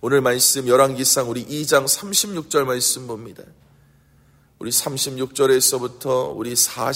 오늘 말씀 열왕기상 우리 2장 36절 말씀 봅니다. 우리 36절에서부터 우리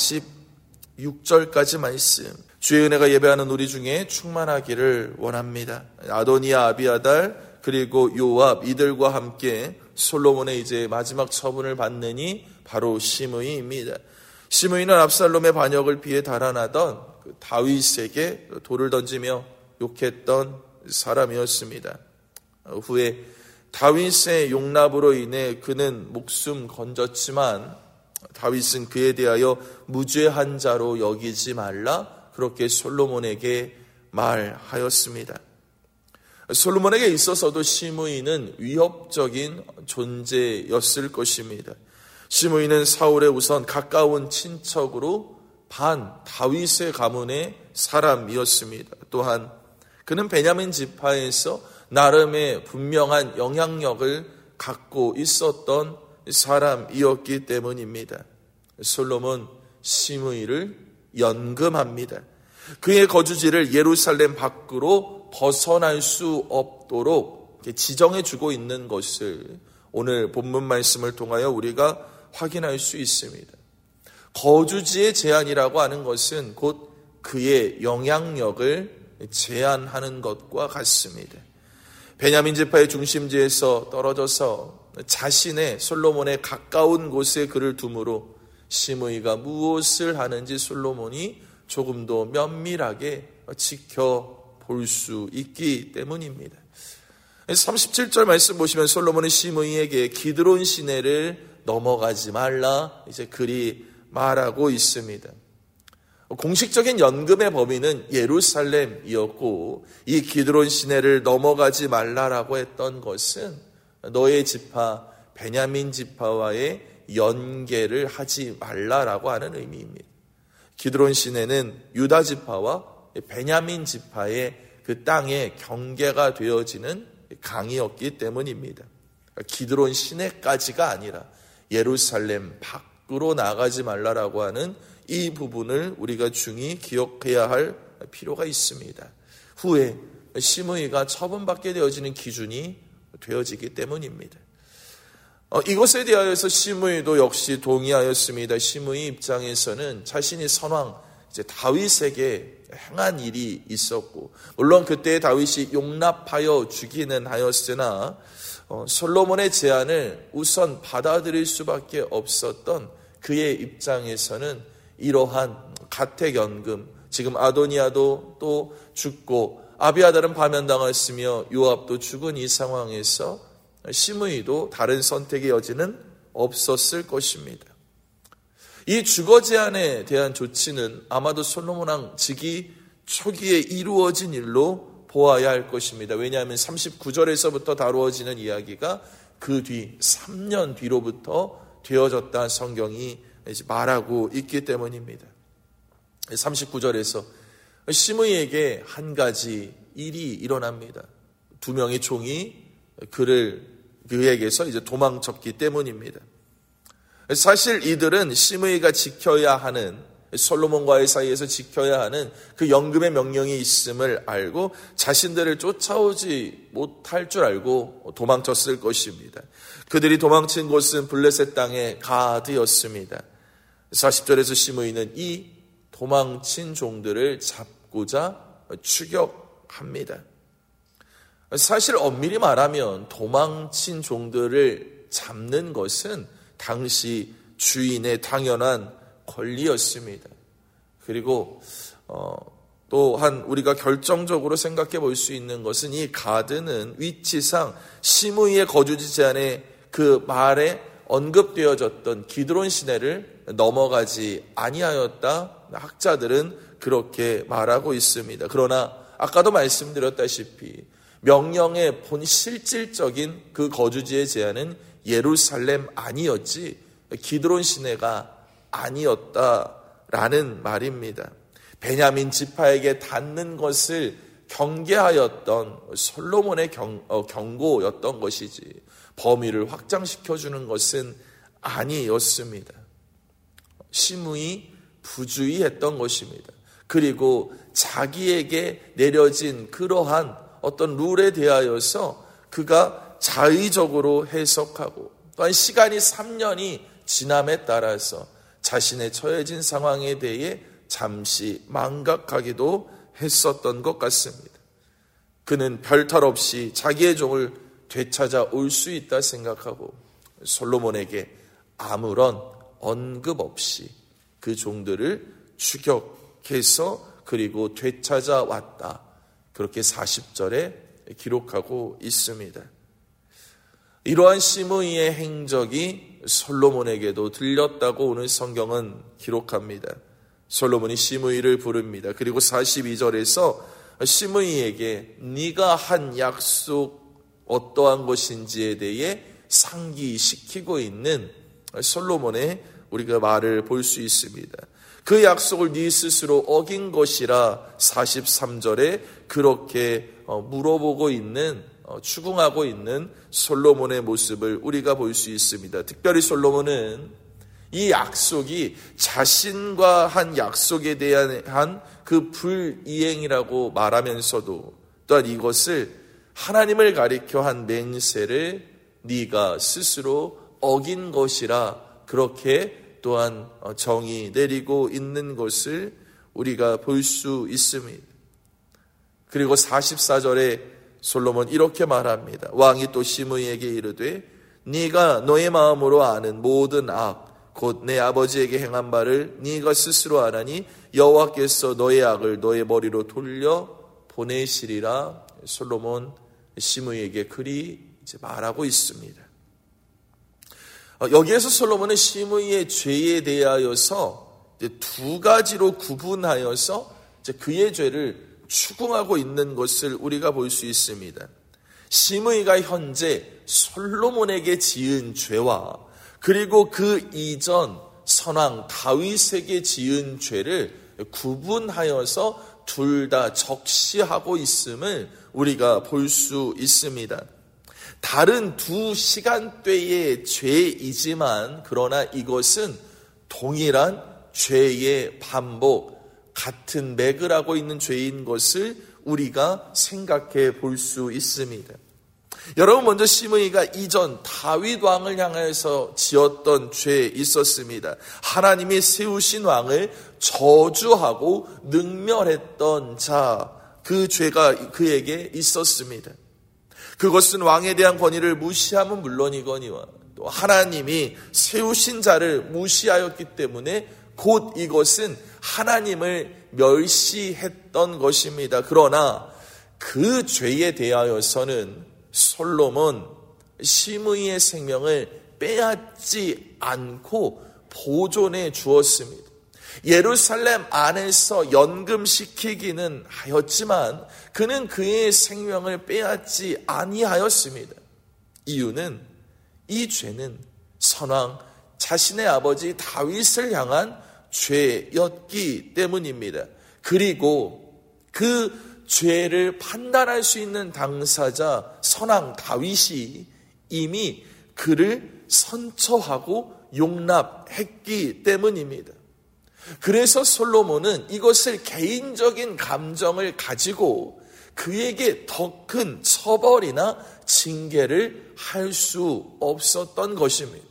46절까지 말씀, 주의 은혜가 예배하는 우리 중에 충만하기를 원합니다. 아도니아, 아비아달 그리고 요압 이들과 함께 솔로몬의 이제 마지막 처분을 받느니 바로 시므이입니다. 시므이는 압살롬의 반역을 피해 달아나던 그 다윗에게 돌을 던지며 욕했던 사람이었습니다. 후에 다윗의 용납으로 인해 그는 목숨 건졌지만 다윗은 그에 대하여 무죄한 자로 여기지 말라 그렇게 솔로몬에게 말하였습니다. 솔로몬에게 있어서도 시므이는 위협적인 존재였을 것입니다. 시므이는 사울의 우선 가까운 친척으로 반 다윗의 가문의 사람이었습니다. 또한 그는 베냐민 지파에서 나름의 분명한 영향력을 갖고 있었던 사람이었기 때문입니다. 솔로몬 시므이를 연금합니다. 그의 거주지를 예루살렘 밖으로 벗어날 수 없도록 지정해 주고 있는 것을 오늘 본문 말씀을 통하여 우리가 확인할 수 있습니다. 거주지의 제한이라고 하는 것은 곧 그의 영향력을 제한하는 것과 같습니다. 베냐민 지파의 중심지에서 떨어져서 자신의 솔로몬의 가까운 곳에 그를 두므로 시므이가 무엇을 하는지 솔로몬이 조금도 면밀하게 지켜볼 수 있기 때문입니다. 37절 말씀 보시면 솔로몬은 시므이에게 기드론 시내를 넘어가지 말라 이제 그리 말하고 있습니다. 공식적인 연금의 범위는 예루살렘이었고 이 기드론 시내를 넘어가지 말라라고 했던 것은 너의 지파 베냐민 지파와의 연계를 하지 말라라고 하는 의미입니다. 기드론 시내는 유다 지파와 베냐민 지파의 그 땅의 경계가 되어지는 강이었기 때문입니다. 기드론 시내까지가 아니라 예루살렘 밖으로 나가지 말라라고 하는 이 부분을 우리가 중히 기억해야 할 필요가 있습니다. 후에 시므이가 처분받게 되어지는 기준이 되어지기 때문입니다. 이것에 대하여서 시므이도 역시 동의하였습니다. 시므이 입장에서는 자신이 선왕 이제 다윗에게 행한 일이 있었고 물론 그때 다윗이 용납하여 주기는 하였으나 솔로몬의 제안을 우선 받아들일 수밖에 없었던 그의 입장에서는 이러한 가택연금, 지금 아도니아도 또 죽고 아비아달은 파면당했으며 요압도 죽은 이 상황에서 시므이도 다른 선택의 여지는 없었을 것입니다. 이 주거 제한에 대한 조치는 아마도 솔로몬 왕 즉위 초기에 이루어진 일로 보아야 할 것입니다. 왜냐하면 39절에서부터 다루어지는 이야기가 그 뒤 3년 뒤로부터 되어졌다 성경이 말하고 있기 때문입니다. 39절에서 시므이에게 한 가지 일이 일어납니다. 두 명의 종이 그에게서 이제 도망쳤기 때문입니다. 사실 이들은 시므이가 지켜야 하는 솔로몬과의 사이에서 지켜야 하는 그 연금의 명령이 있음을 알고 자신들을 쫓아오지 못할 줄 알고 도망쳤을 것입니다. 그들이 도망친 곳은 블레셋 땅의 가드였습니다. 40절에서 시므이는 이 도망친 종들을 잡고자 추격합니다. 사실 엄밀히 말하면 도망친 종들을 잡는 것은 당시 주인의 당연한 권리였습니다. 그리고 또한 우리가 결정적으로 생각해 볼 수 있는 것은 이 가드는 위치상 시므이의 거주지 제한에 그 말에 언급되어졌던 기드론 시내를 넘어가지 아니하였다. 학자들은 그렇게 말하고 있습니다. 그러나 아까도 말씀드렸다시피 명령의 본 실질적인 그 거주지의 제한은 예루살렘 아니었지 기드론 시내가 아니었다라는 말입니다. 베냐민 지파에게 닿는 것을 경계하였던 솔로몬의 경고였던 것이지 범위를 확장시켜주는 것은 아니었습니다. 시므이 부주의했던 것입니다. 그리고 자기에게 내려진 그러한 어떤 룰에 대하여서 그가 자의적으로 해석하고 또한 시간이 3년이 지남에 따라서 자신의 처해진 상황에 대해 잠시 망각하기도 했었던 것 같습니다. 그는 별탈 없이 자기의 종을 되찾아 올 수 있다 생각하고 솔로몬에게 아무런 언급 없이 그 종들을 추격해서 그리고 되찾아 왔다. 그렇게 40절에 기록하고 있습니다. 이러한 시므이의 행적이 솔로몬에게도 들렸다고 오늘 성경은 기록합니다. 솔로몬이 시므이를 부릅니다. 그리고 42절에서 시므이에게 네가 한 약속 어떠한 것인지에 대해 상기시키고 있는 솔로몬의 우리가 말을 볼 수 있습니다. 그 약속을 네 스스로 어긴 것이라 43절에 그렇게 물어보고 있는 추궁하고 있는 솔로몬의 모습을 우리가 볼 수 있습니다. 특별히 솔로몬은 이 약속이 자신과 한 약속에 대한 그 불이행이라고 말하면서도 또한 이것을 하나님을 가리켜 한 맹세를 네가 스스로 어긴 것이라 그렇게 또한 정의 내리고 있는 것을 우리가 볼 수 있습니다. 그리고 44절에 솔로몬 이렇게 말합니다. 왕이 또 시므이에게 이르되 네가 너의 마음으로 아는 모든 악 곧 내 아버지에게 행한 바를 네가 스스로 아나니 여호와께서 너의 악을 너의 머리로 돌려 보내시리라. 솔로몬 시므이에게 그리 말하고 있습니다. 여기에서 솔로몬은 시므이의 죄에 대하여서 두 가지로 구분하여서 그의 죄를 추궁하고 있는 것을 우리가 볼 수 있습니다. 시므이가 현재 솔로몬에게 지은 죄와 그리고 그 이전 선왕 다윗에게 지은 죄를 구분하여서 둘 다 적시하고 있음을 우리가 볼 수 있습니다. 다른 두 시간대의 죄이지만 그러나 이것은 동일한 죄의 반복, 같은 맥을 하고 있는 죄인 것을 우리가 생각해 볼 수 있습니다. 여러분, 먼저 시므이가 이전 다윗 왕을 향해서 지었던 죄 있었습니다. 하나님이 세우신 왕을 저주하고 능멸했던 자, 그 죄가 그에게 있었습니다. 그것은 왕에 대한 권위를 무시함은 물론이거니와 또 하나님이 세우신 자를 무시하였기 때문에 곧 이것은 하나님을 멸시했던 것입니다. 그러나 그 죄에 대하여서는 솔로몬 시므이의 생명을 빼앗지 않고 보존해 주었습니다. 예루살렘 안에서 연금시키기는 하였지만 그는 그의 생명을 빼앗지 아니하였습니다. 이유는 이 죄는 선왕 자신의 아버지 다윗을 향한 죄였기 때문입니다. 그리고 그 죄를 판단할 수 있는 당사자 선왕 다윗이 이미 그를 선처하고 용납했기 때문입니다. 그래서 솔로몬은 이것을 개인적인 감정을 가지고 그에게 더 큰 처벌이나 징계를 할 수 없었던 것입니다.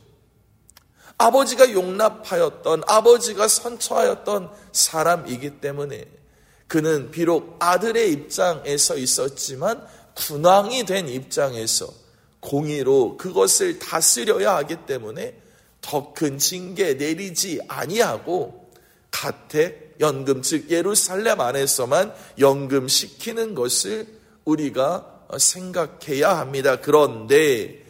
아버지가 용납하였던, 아버지가 선처하였던 사람이기 때문에 그는 비록 아들의 입장에서 있었지만 군왕이 된 입장에서 공의로 그것을 다스려야 하기 때문에 더 큰 징계 내리지 아니하고 가택, 연금, 즉 예루살렘 안에서만 연금시키는 것을 우리가 생각해야 합니다. 그런데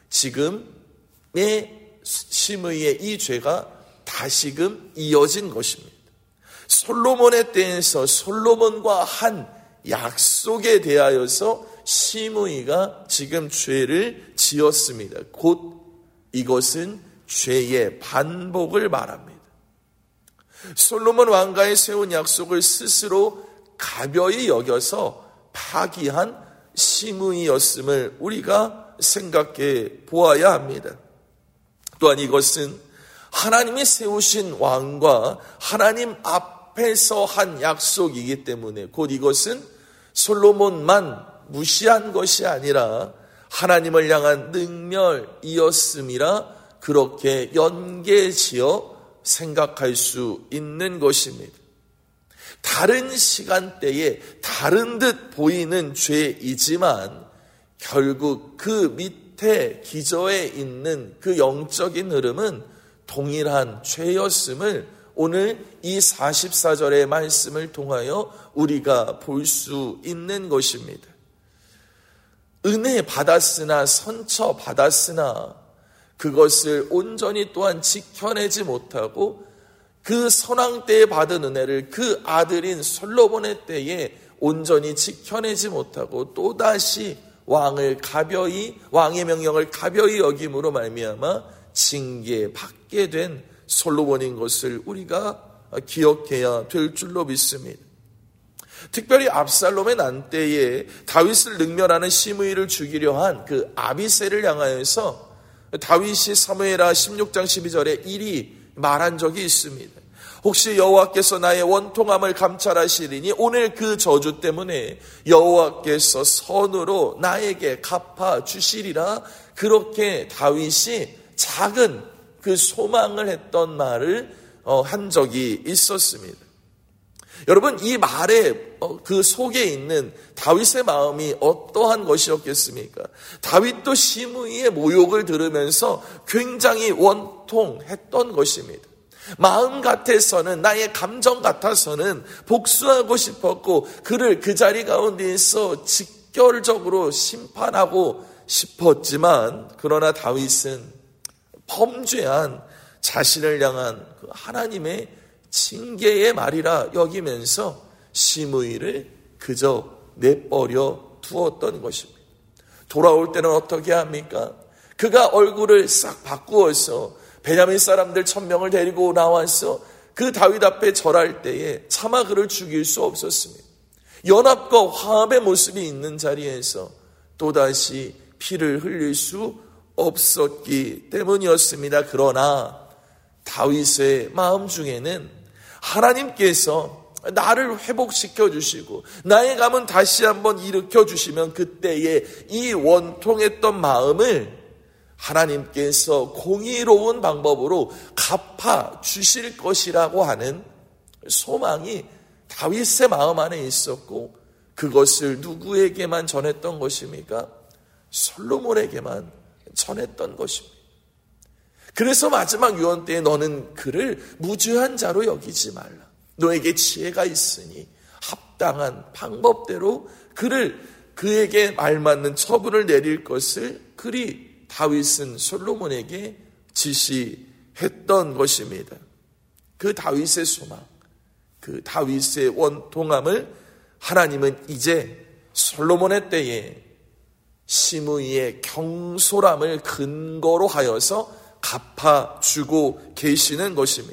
지금의 시므이의 이 죄가 다시금 이어진 것입니다. 솔로몬의 때에서 솔로몬과 한 약속에 대하여서 시므이가 지금 죄를 지었습니다. 곧 이것은 죄의 반복을 말합니다. 솔로몬 왕가에 세운 약속을 스스로 가벼이 여겨서 파기한 시므이였음을 우리가 생각해 보아야 합니다. 또한 이것은 하나님이 세우신 왕과 하나님 앞에서 한 약속이기 때문에 곧 이것은 솔로몬만 무시한 것이 아니라 하나님을 향한 능멸이었음이라 그렇게 연계지어 생각할 수 있는 것입니다. 다른 시간대에 다른 듯 보이는 죄이지만 결국 그 밑에 기저에 있는 그 영적인 흐름은 동일한 죄였음을 오늘 이 44절의 말씀을 통하여 우리가 볼 수 있는 것입니다. 은혜 받았으나 선처 받았으나 그것을 온전히 또한 지켜내지 못하고 그 선왕 때에 받은 은혜를 그 아들인 솔로몬의 때에 온전히 지켜내지 못하고 또다시 왕의 명령을 가벼이 여김으로 말미암아 징계받게 된 솔로몬인 것을 우리가 기억해야 될 줄로 믿습니다. 특별히 압살롬의 난 때에 다윗을 능멸하는 시므이를 죽이려 한 그 아비새를 향하여서 다윗이 사무엘하 16장 12절에 이리 말한 적이 있습니다. 혹시 여호와께서 나의 원통함을 감찰하시리니 오늘 그 저주 때문에 여호와께서 선으로 나에게 갚아 주시리라. 그렇게 다윗이 작은 그 소망을 했던 말을 한 적이 있었습니다. 여러분, 이 말의 그 속에 있는 다윗의 마음이 어떠한 것이었겠습니까? 다윗도 시므이의 모욕을 들으면서 굉장히 원통했던 것입니다. 마음 같아서는, 나의 감정 같아서는 복수하고 싶었고 그를 그 자리 가운데에서 직결적으로 심판하고 싶었지만, 그러나 다윗은 범죄한 자신을 향한 그 하나님의 징계의 말이라 여기면서 시므이를 그저 내버려 두었던 것입니다. 돌아올 때는 어떻게 합니까? 그가 얼굴을 싹 바꾸어서 베냐민 사람들 1000명을 데리고 나와서 그 다윗 앞에 절할 때에 차마 그를 죽일 수 없었습니다. 연합과 화합의 모습이 있는 자리에서 또다시 피를 흘릴 수 없었기 때문이었습니다. 그러나 다윗의 마음 중에는 하나님께서 나를 회복시켜 주시고 나의 감은 다시 한번 일으켜 주시면 그때의 이 원통했던 마음을 하나님께서 공의로운 방법으로 갚아 주실 것이라고 하는 소망이 다윗의 마음 안에 있었고, 그것을 누구에게만 전했던 것입니까? 솔로몬에게만 전했던 것입니다. 그래서 마지막 유언 때에 너는 그를 무죄한 자로 여기지 말라. 너에게 지혜가 있으니 합당한 방법대로 그에게 알맞는 처분을 내릴 것을 그리 다윗은 솔로몬에게 지시했던 것입니다. 그 다윗의 소망, 그 다윗의 원통함을 하나님은 이제 솔로몬의 때에 시므이의 경솔함을 근거로 하여서 갚아주고 계시는 것입니다.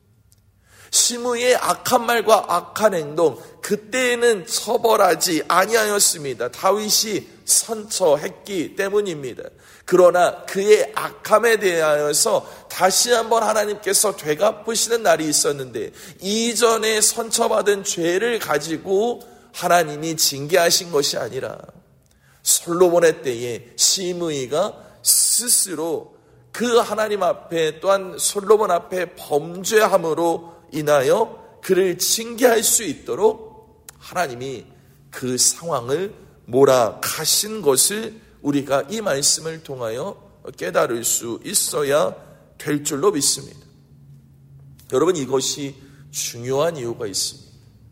시므이의 악한 말과 악한 행동, 그때에는 처벌하지 아니하였습니다. 다윗이 선처했기 때문입니다. 그러나 그의 악함에 대하여서 다시 한번 하나님께서 되갚으시는 날이 있었는데, 이전에 선처받은 죄를 가지고 하나님이 징계하신 것이 아니라 솔로몬의 때에 시므이가 스스로 그 하나님 앞에 또한 솔로몬 앞에 범죄함으로 인하여 그를 징계할 수 있도록 하나님이 그 상황을 몰아가신 것을 우리가 이 말씀을 통하여 깨달을 수 있어야 될 줄로 믿습니다. 여러분, 이것이 중요한 이유가 있습니다.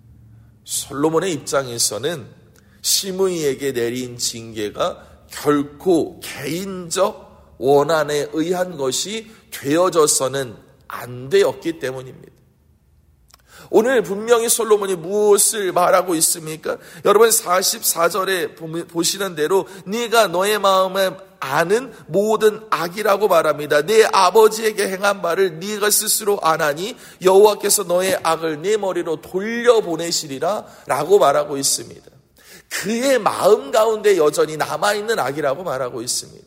솔로몬의 입장에서는 시므이에게 내린 징계가 결코 개인적 원한에 의한 것이 되어져서는 안 되었기 때문입니다. 오늘 분명히 솔로몬이 무엇을 말하고 있습니까? 여러분 44절에 보시는 대로 네가 너의 마음에 아는 모든 악이라고 말합니다. 내 아버지에게 행한 바를 네가 스스로 아나니 여호와께서 너의 악을 네 머리로 돌려보내시리라 라고 말하고 있습니다. 그의 마음 가운데 여전히 남아있는 악이라고 말하고 있습니다.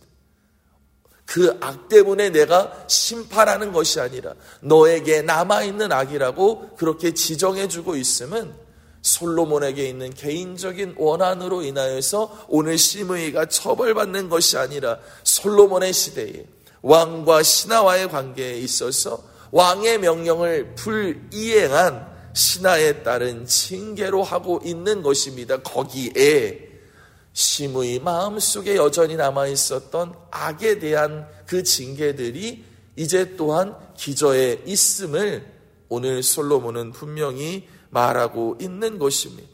그 악 때문에 내가 심판하는 것이 아니라 너에게 남아있는 악이라고 그렇게 지정해주고 있음은 솔로몬에게 있는 개인적인 원한으로 인하여서 오늘 시므이가 처벌받는 것이 아니라 솔로몬의 시대에 왕과 신하와의 관계에 있어서 왕의 명령을 불이행한 신하에 따른 징계로 하고 있는 것입니다. 거기에 시므이 마음속에 여전히 남아있었던 악에 대한 그 징계들이 이제 또한 기저에 있음을 오늘 솔로몬은 분명히 말하고 있는 것입니다.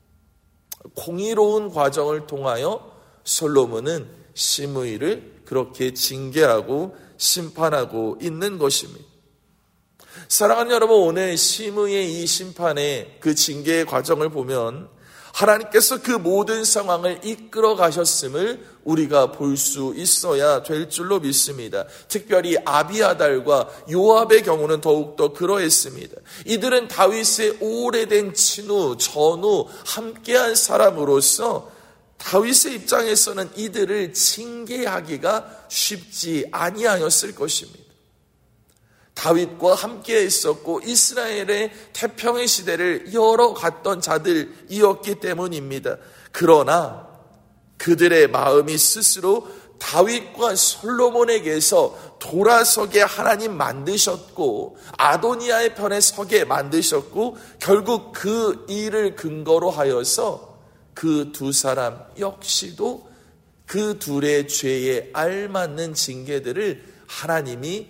공의로운 과정을 통하여 솔로몬은 시므이를 그렇게 징계하고 심판하고 있는 것입니다. 사랑하는 여러분, 오늘 시므이의 이 심판의 그 징계의 과정을 보면 하나님께서 그 모든 상황을 이끌어 가셨음을 우리가 볼 수 있어야 될 줄로 믿습니다. 특별히 아비아달과 요압의 경우는 더욱더 그러했습니다. 이들은 다윗의 오래된 친후, 전후, 함께한 사람으로서 다윗의 입장에서는 이들을 징계하기가 쉽지 아니하였을 것입니다. 다윗과 함께 있었고 이스라엘의 태평의 시대를 열어갔던 자들이었기 때문입니다. 그러나 그들의 마음이 스스로 다윗과 솔로몬에게서 돌아서게 하나님 만드셨고 아도니아의 편에 서게 만드셨고 결국 그 일을 근거로 하여서 그 두 사람 역시도 그 둘의 죄에 알맞는 징계들을 하나님이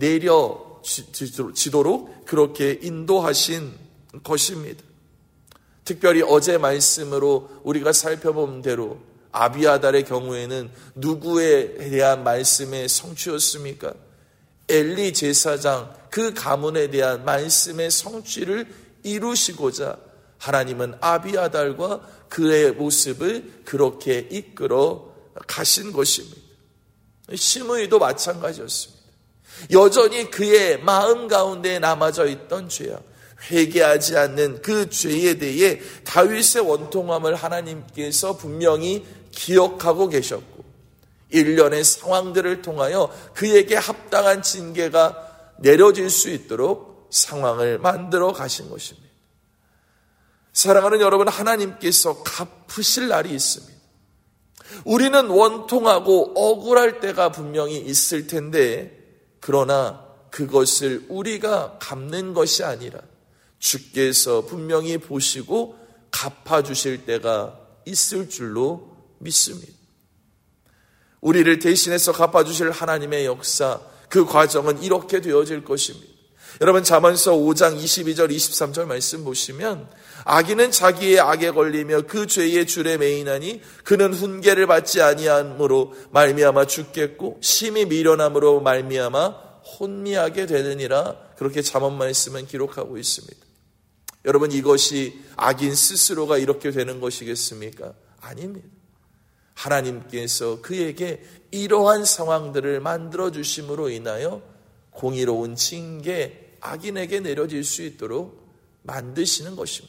내려지도록 그렇게 인도하신 것입니다. 특별히 어제 말씀으로 우리가 살펴본 대로 아비아달의 경우에는 누구에 대한 말씀의 성취였습니까? 엘리 제사장 그 가문에 대한 말씀의 성취를 이루시고자 하나님은 아비아달과 그의 모습을 그렇게 이끌어 가신 것입니다. 시므이도 마찬가지였습니다. 여전히 그의 마음 가운데 남아져 있던 죄악, 회개하지 않는 그 죄에 대해 다윗의 원통함을 하나님께서 분명히 기억하고 계셨고 일련의 상황들을 통하여 그에게 합당한 징계가 내려질 수 있도록 상황을 만들어 가신 것입니다. 사랑하는 여러분, 하나님께서 갚으실 날이 있습니다. 우리는 원통하고 억울할 때가 분명히 있을 텐데 그러나 그것을 우리가 갚는 것이 아니라 주께서 분명히 보시고 갚아주실 때가 있을 줄로 믿습니다. 우리를 대신해서 갚아주실 하나님의 역사, 그 과정은 이렇게 되어질 것입니다. 여러분 잠언서 5장 22절 23절 말씀 보시면 악인은 자기의 악에 걸리며 그 죄의 줄에 매이나니 그는 훈계를 받지 아니함으로 말미암아 죽겠고 심히 미련함으로 말미암아 혼미하게 되느니라. 그렇게 잠언 말씀은 기록하고 있습니다. 여러분 이것이 악인 스스로가 이렇게 되는 것이겠습니까? 아닙니다. 하나님께서 그에게 이러한 상황들을 만들어 주심으로 인하여 공의로운 징계, 악인에게 내려질 수 있도록 만드시는 것입니다.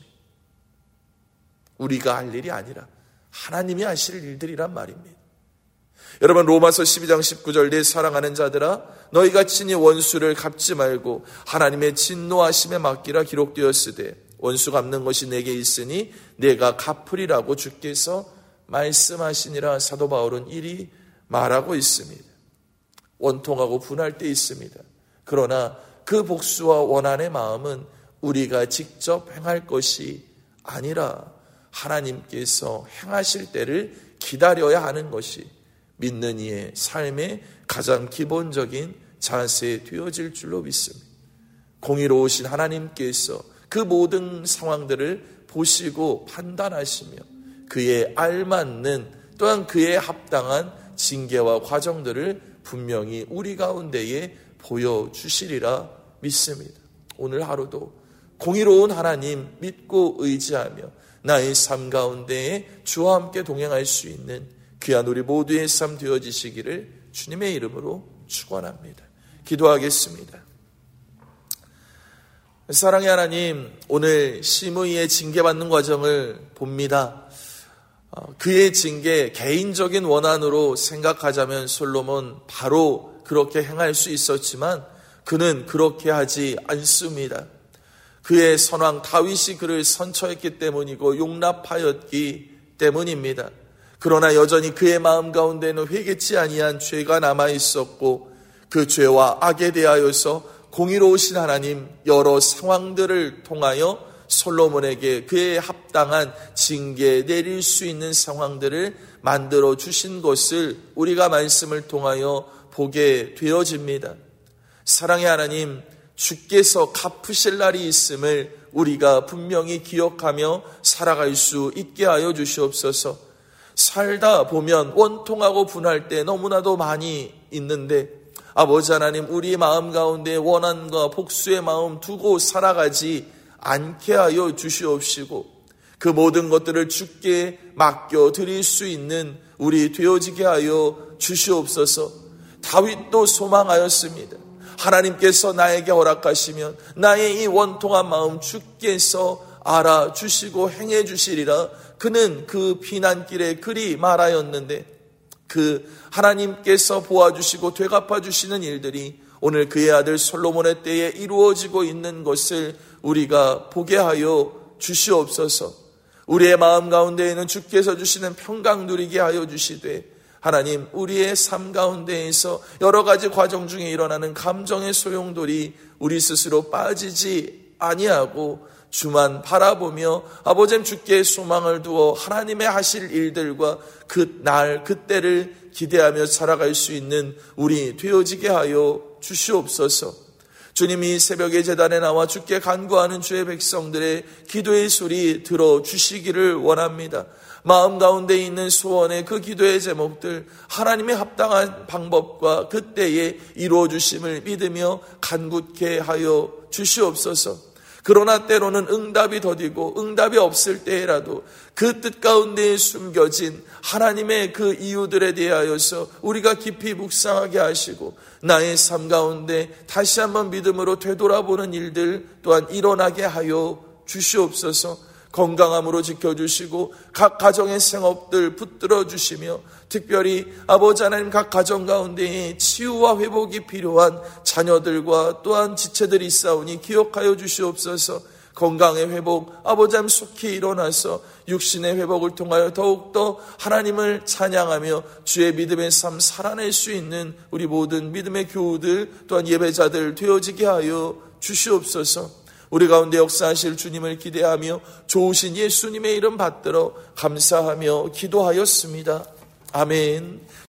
우리가 할 일이 아니라 하나님이 하실 일들이란 말입니다. 여러분 로마서 12장 19절 내 사랑하는 자들아 너희가 친히 원수를 갚지 말고 하나님의 진노하심에 맡기라 기록되었으되 원수 갚는 것이 내게 있으니 내가 갚으리라고 주께서 말씀하시니라. 사도 바울은 이리 말하고 있습니다. 원통하고 분할 때 있습니다. 그러나 그 복수와 원한의 마음은 우리가 직접 행할 것이 아니라 하나님께서 행하실 때를 기다려야 하는 것이 믿는 이의 삶의 가장 기본적인 자세 되어질 줄로 믿습니다. 공의로우신 하나님께서 그 모든 상황들을 보시고 판단하시며 그에 알맞는 또한 그에 합당한 징계와 과정들을 분명히 우리 가운데에 보여주시리라 믿습니다. 오늘 하루도 공의로운 하나님 믿고 의지하며 나의 삶 가운데에 주와 함께 동행할 수 있는 귀한 우리 모두의 삶 되어지시기를 주님의 이름으로 축원합니다. 기도하겠습니다. 사랑의 하나님, 오늘 시므이의 징계받는 과정을 봅니다. 그의 징계, 개인적인 원한으로 생각하자면 솔로몬 바로 그렇게 행할 수 있었지만 그는 그렇게 하지 않습니다. 그의 선왕 다윗이 그를 선처했기 때문이고 용납하였기 때문입니다. 그러나 여전히 그의 마음 가운데는 회개치 아니한 죄가 남아 있었고 그 죄와 악에 대하여서 공의로우신 하나님 여러 상황들을 통하여 솔로몬에게 그에 합당한 징계 내릴 수 있는 상황들을 만들어 주신 것을 우리가 말씀을 통하여 보게 되어집니다. 사랑의 하나님, 주께서 갚으실 날이 있음을 우리가 분명히 기억하며 살아갈 수 있게 하여 주시옵소서. 살다 보면 원통하고 분할 때 너무나도 많이 있는데 아버지 하나님, 우리 마음 가운데 원한과 복수의 마음 두고 살아가지 않게 하여 주시옵시고 그 모든 것들을 주께 맡겨 드릴 수 있는 우리 되어지게 하여 주시옵소서. 다윗도 소망하였습니다. 하나님께서 나에게 허락하시면 나의 이 원통한 마음 주께서 알아주시고 행해 주시리라. 그는 그 피난길에 그리 말하였는데 그 하나님께서 보아주시고 되갚아 주시는 일들이 오늘 그의 아들 솔로몬의 때에 이루어지고 있는 것을 우리가 보게 하여 주시옵소서. 우리의 마음 가운데에는 주께서 주시는 평강 누리게 하여 주시되 하나님, 우리의 삶 가운데에서 여러 가지 과정 중에 일어나는 감정의 소용돌이 우리 스스로 빠지지 아니하고 주만 바라보며 아버지 주께 소망을 두어 하나님의 하실 일들과 그 날 그때를 기대하며 살아갈 수 있는 우리 되어지게 하여 주시옵소서. 주님이 새벽에 제단에 나와 주께 간구하는 주의 백성들의 기도의 소리 들어주시기를 원합니다. 마음 가운데 있는 소원의 그 기도의 제목들 하나님의 합당한 방법과 그때에 이루어 주심을 믿으며 간구케 하여 주시옵소서. 그러나 때로는 응답이 더디고 응답이 없을 때라도 그 뜻 가운데에 숨겨진 하나님의 그 이유들에 대하여서 우리가 깊이 묵상하게 하시고 나의 삶 가운데 다시 한번 믿음으로 되돌아보는 일들 또한 일어나게 하여 주시옵소서. 건강함으로 지켜주시고 각 가정의 생업들 붙들어 주시며 특별히 아버지 하나님 각 가정 가운데에 치유와 회복이 필요한 자녀들과 또한 지체들이 있사오니 기억하여 주시옵소서. 건강의 회복 아버지 하나님 속히 일어나서 육신의 회복을 통하여 더욱더 하나님을 찬양하며 주의 믿음의 삶 살아낼 수 있는 우리 모든 믿음의 교우들 또한 예배자들 되어지게 하여 주시옵소서. 우리 가운데 역사하실 주님을 기대하며 좋으신 예수님의 이름 받들어 감사하며 기도하였습니다. 아멘.